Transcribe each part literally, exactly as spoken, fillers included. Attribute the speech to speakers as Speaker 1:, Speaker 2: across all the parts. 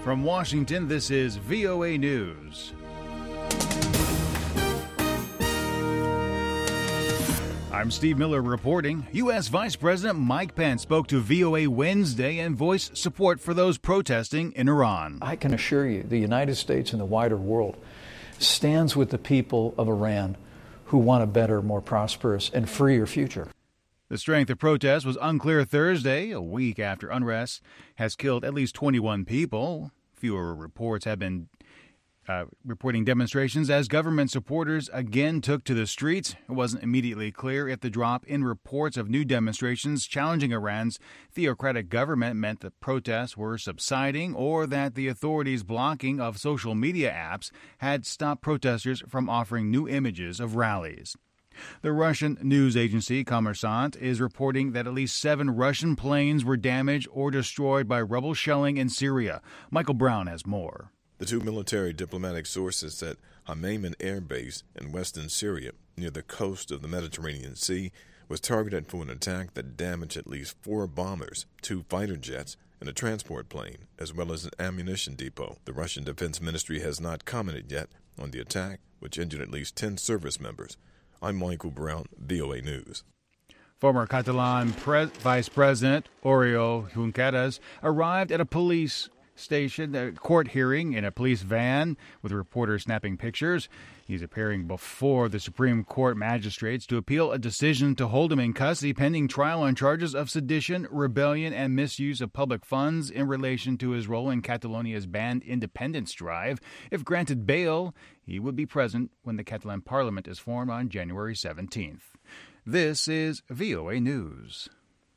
Speaker 1: From Washington, this is V O A News. I'm Steve Miller reporting. U S. Vice President Mike Pence spoke to V O A Wednesday and voiced support for those protesting in Iran.
Speaker 2: I can assure you the United States and the wider world stands with the people of Iran who want a better, more prosperous, and freer future.
Speaker 1: The strength of protest was unclear Thursday, a week after unrest has killed at least twenty-one people. Fewer reports have been uh, reporting demonstrations as government supporters again took to the streets. It wasn't immediately clear if the drop in reports of new demonstrations challenging Iran's theocratic government meant the protests were subsiding or that the authorities' blocking of social media apps had stopped protesters from offering new images of rallies. The Russian news agency Kommersant is reporting that at least seven Russian planes were damaged or destroyed by rebel shelling in Syria. Michael Brown has more.
Speaker 3: The two military diplomatic sources said Hameiman Air Base in western Syria, near the coast of the Mediterranean Sea, was targeted for an attack that damaged at least four bombers, two fighter jets, and a transport plane, as well as an ammunition depot. The Russian Defense Ministry has not commented yet on the attack, which injured at least ten service members. I'm Michael Brown, V O A News.
Speaker 1: Former Catalan Pre- Vice President Oriol Junqueras arrived at a police station, a court hearing in a police van with reporters snapping pictures. He's appearing before the Supreme Court magistrates to appeal a decision to hold him in custody pending trial on charges of sedition, rebellion, and misuse of public funds in relation to his role in Catalonia's banned independence drive. If granted bail, he would be present when the Catalan parliament is formed on January seventeenth. This is V O A News.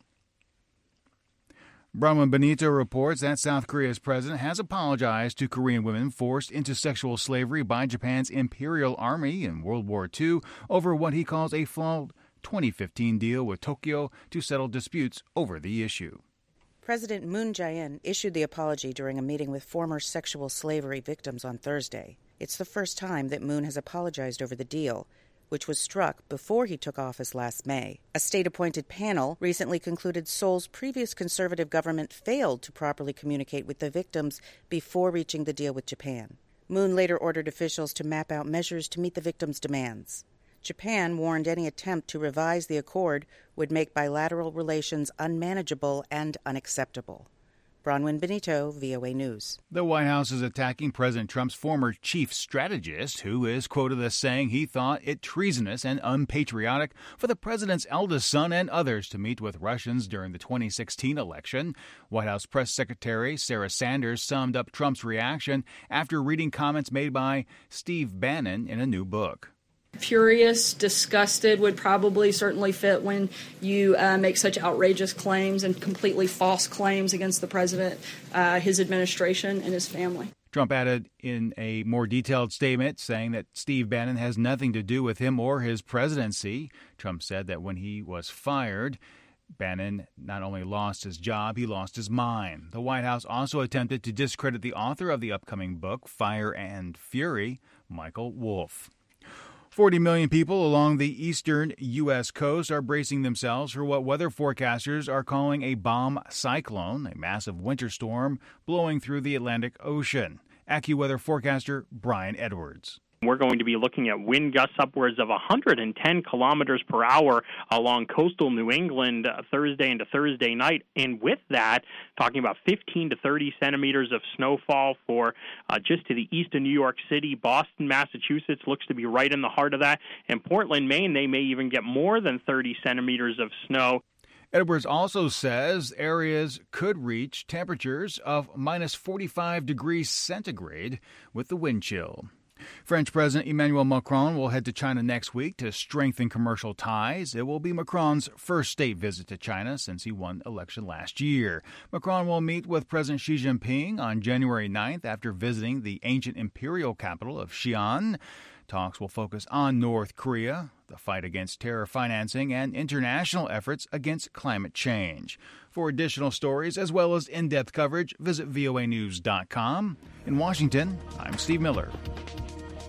Speaker 1: Bronwyn Benito reports that South Korea's president has apologized to Korean women forced into sexual slavery by Japan's Imperial Army in World War Two over what he calls a flawed twenty fifteen deal with Tokyo to settle disputes over the issue.
Speaker 4: President Moon Jae-in issued the apology during a meeting with former sexual slavery victims on Thursday. It's the first time that Moon has apologized over the deal, which was struck before he took office last May. A state-appointed panel recently concluded Seoul's previous conservative government failed to properly communicate with the victims before reaching the deal with Japan. Moon later ordered officials to map out measures to meet the victims' demands. Japan warned any attempt to revise the accord would make bilateral relations unmanageable and unacceptable. Bronwyn Benito, V O A News.
Speaker 1: The White House is attacking President Trump's former chief strategist, who is quoted as saying he thought it treasonous and unpatriotic for the president's eldest son and others to meet with Russians during the twenty sixteen election. White House Press Secretary Sarah Sanders summed up Trump's reaction after reading comments made by Steve Bannon in a new book.
Speaker 5: Furious, disgusted would probably certainly fit when you uh, make such outrageous claims and completely false claims against the president, uh, his administration, and his family.
Speaker 1: Trump added in a more detailed statement saying that Steve Bannon has nothing to do with him or his presidency. Trump said that when he was fired, Bannon not only lost his job, he lost his mind. The White House also attempted to discredit the author of the upcoming book, Fire and Fury, Michael Wolff. forty million people along the eastern U S coast are bracing themselves for what weather forecasters are calling a bomb cyclone, a massive winter storm blowing through the Atlantic Ocean. AccuWeather forecaster Brian Edwards.
Speaker 6: We're going to be looking at wind gusts upwards of one hundred ten kilometers per hour along coastal New England uh, Thursday into Thursday night. And with that, talking about fifteen to thirty centimeters of snowfall for uh, just to the east of New York City. Boston, Massachusetts looks to be right in the heart of that. And Portland, Maine, they may even get more than thirty centimeters of snow.
Speaker 1: Edwards also says areas could reach temperatures of minus forty-five degrees centigrade with the wind chill. French President Emmanuel Macron will head to China next week to strengthen commercial ties. It will be Macron's first state visit to China since he won election last year. Macron will meet with President Xi Jinping on January ninth after visiting the ancient imperial capital of Xi'an. Talks will focus on North Korea, the fight against terror financing, and international efforts against climate change. For additional stories as well as in-depth coverage, visit V O A news dot com. In Washington, I'm Steve Miller.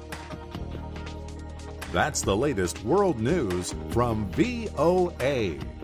Speaker 7: That's the latest world news from V O A.